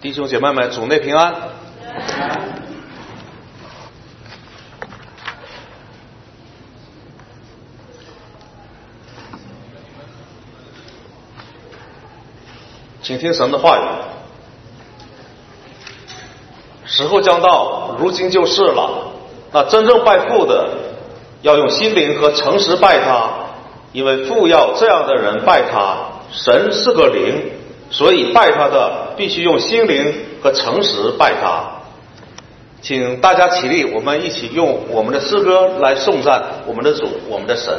弟兄姐妹们，主内平安。请听神的话语。时候将到，如今就是了。那真正拜父的，要用心灵和诚实拜他，因为父要这样的人拜他。神是个灵，所以拜他的必须用心灵和诚实拜他。请大家起立，我们一起用我们的诗歌来颂赞我们的主，我们的神。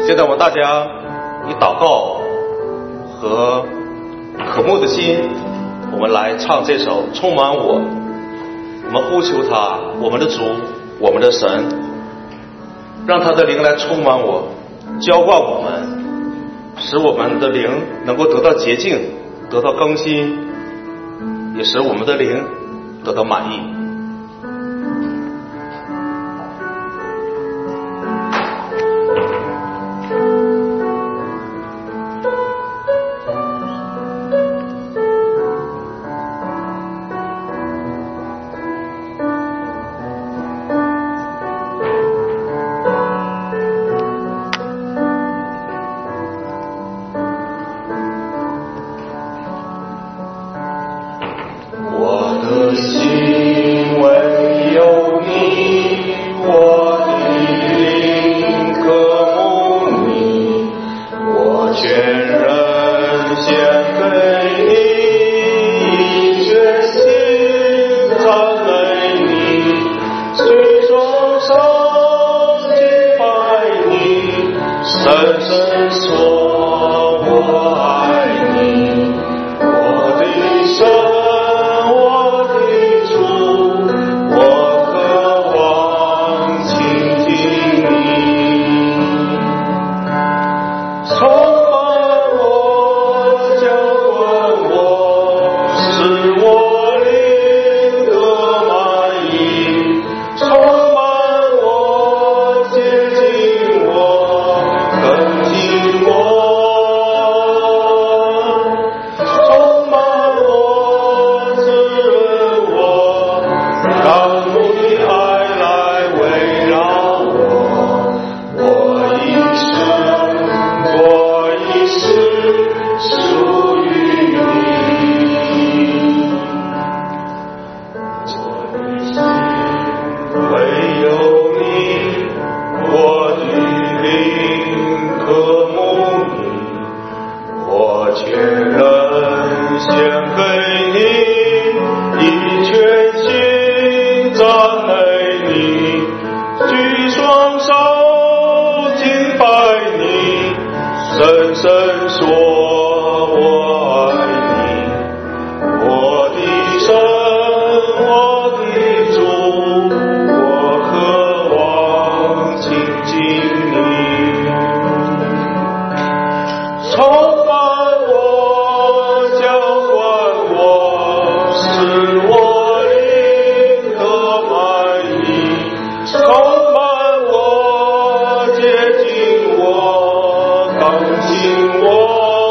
现在我们大家以祷告和渴慕的心，我们来唱这首《充满我》。我们呼求他，我们的主，我们的神，让他的灵来充满我，浇灌我们，使我们的灵能够得到洁净，得到更新，也使我们的灵得到满意。 我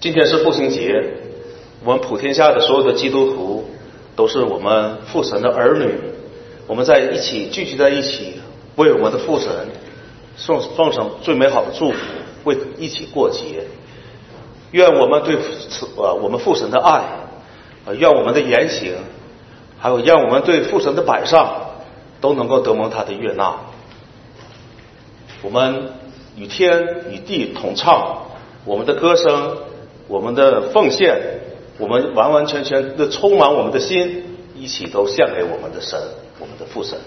今天是父亲节，我们普天下的所有的基督徒都是我们父神的儿女，我们在一起聚集在一起，为我们的父神送上最美好的祝福，为一起过节。愿我们对我们父神的爱，愿我们的言行，还有愿我们对父神的摆上，都能够得蒙他的悦纳。我们与天与地同唱，我们的歌声，我们的奉献，我们完完全全的充满我们的心，一起都献给我们的神，我们的父神。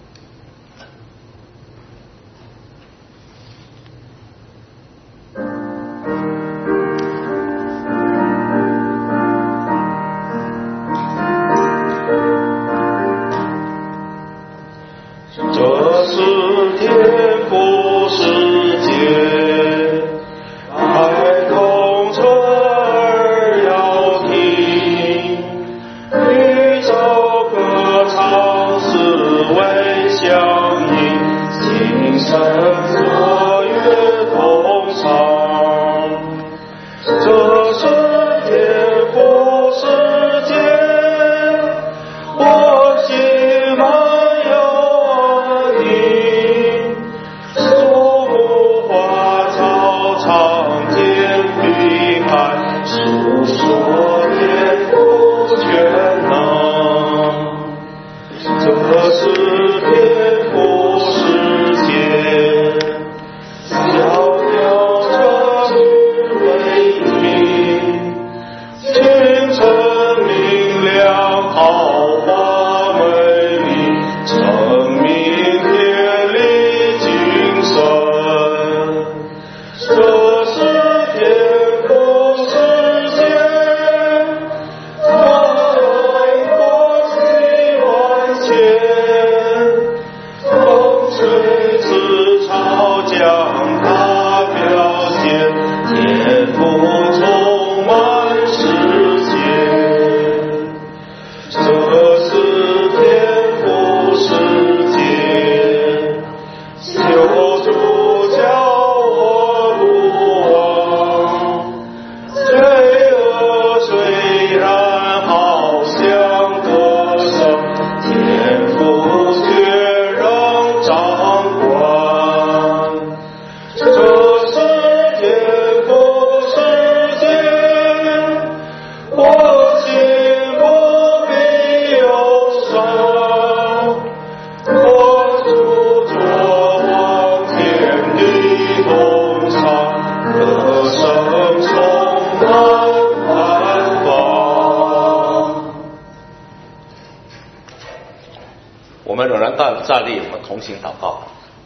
站立，我们同心祷告。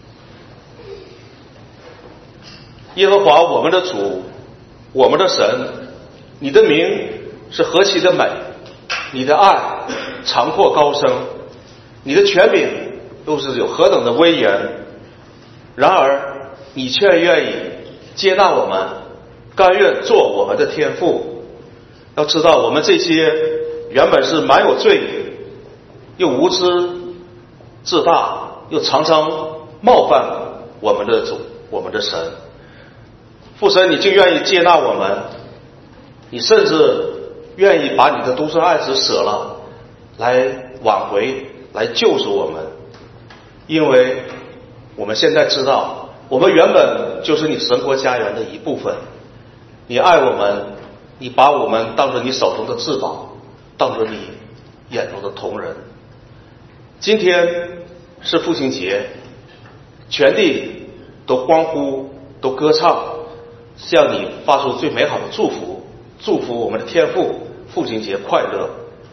耶和华我们的主，我们的神，你的名是何其的美，你的爱长阔高深，你的权柄又是有何等的威严。然而你却愿意接纳我们，甘愿做我们的天父。要知道我们这些原本是满有罪，又无知自大，又常常冒犯我们的主，我们的神。父神，你竟愿意接纳我们，你甚至愿意把你的独生爱子舍了，来挽回，来救赎我们。因为我们现在知道，我们原本就是你神国家园的一部分。你爱我们，你把我们当作你手中的至宝，当作你眼中的瞳人。今天是父亲节，全地都欢呼，都歌唱，向你发出最美好的祝福，祝福我们的天父，父亲节快乐。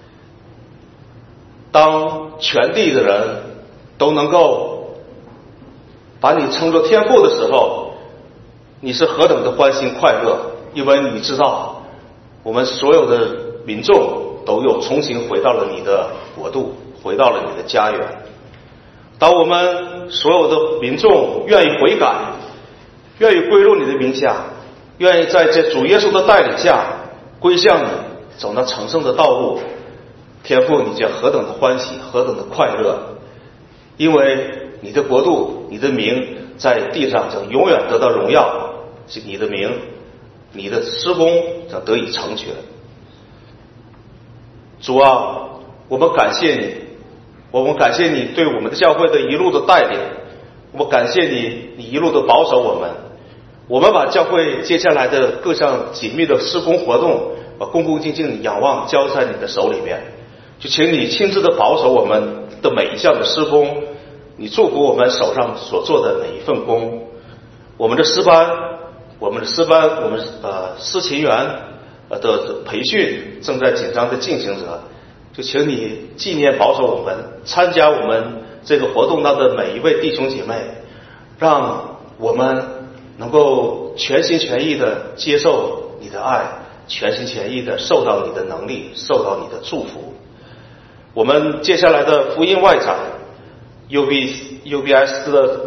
当全地的人都能够把你称作天父的时候，你是何等的欢欣快乐，因为你知道我们所有的民众都又重新回到了你的国度，回到了你的家园。当我们所有的民众愿意悔改，愿意归入你的名下，愿意在这主耶稣的带领下归向你，走那成圣的道路，天父你将何等的欢喜，何等的快乐，因为你的国度，你的名在地上将永远得到荣耀，你的名你的施工将得以成全。主啊，我们感谢你，我们感谢你对我们的教会的一路的带领，我们感谢你，你一路的保守我们。我们把教会接下来的各项紧密的施工活动，把恭恭敬敬仰望交在你的手里面，就请你亲自的保守我们的每一项的施工，你祝福我们手上所做的每一份工。我们的诗班，我们司琴员的培训正在紧张的进行着，就请你纪念保守我们参加我们这个活动当的每一位弟兄姐妹，让我们能够全心全意的接受你的爱，全心全意的受到你的能力，受到你的祝福。我们接下来的福音外展 UBS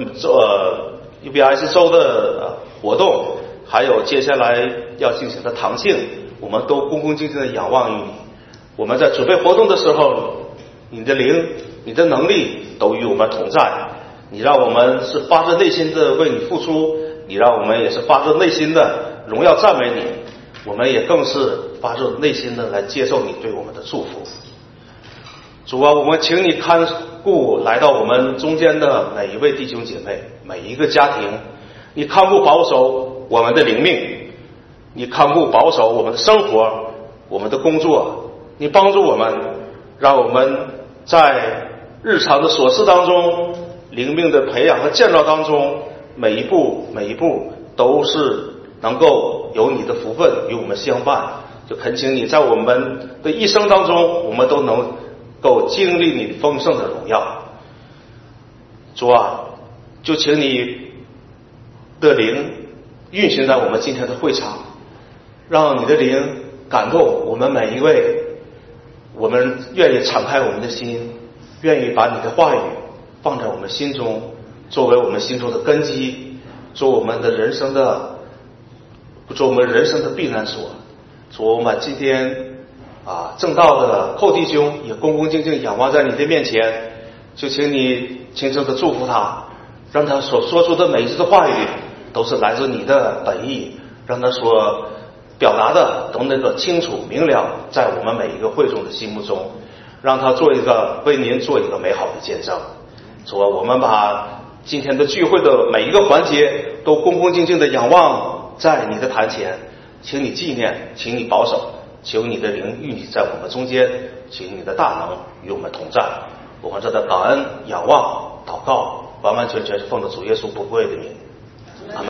周的活动，还有接下来要进行的堂庆，我们都恭恭敬敬的仰望于你。我们在准备活动的时候，你的灵，你的能力都与我们同在，你让我们是发自内心的为你付出，你让我们也是发自内心的荣耀赞美你，我们也更是发自内心的来接受你对我们的祝福。主啊，我们请你看顾来到我们中间的每一位弟兄姐妹，每一个家庭，你看顾保守我们的灵命，你看顾保守我们的生活，我们的工作，你帮助我们，让我们在日常的琐事当中，灵命的培养和建造当中，每一步都是能够有你的福分与我们相伴。就恳请你在我们的一生当中，我们都能够经历你丰盛的荣耀。主啊，就请你的灵运行在我们今天的会场，让你的灵感动我们每一位，我们愿意敞开我们的心，愿意把你的话语放在我们心中，作为我们心中的根基，做我们人生的避难所。主，我们今天正道的寇弟兄也恭恭敬敬仰望在你的面前，就请你轻声的祝福他，让他所说出的每一句的话语都是来自你的本意，让他所表达的都能够清楚明了，在我们每一个会众的心目中，让他为您做一个美好的见证。主啊，我们把今天的聚会的每一个环节都恭恭敬敬的仰望在你的坛前，请你纪念，请你保守，求你的灵运行在我们中间，请你的大能与我们同在。我们这的感恩仰望祷告，完完全全是奉着主耶稣不贵的名。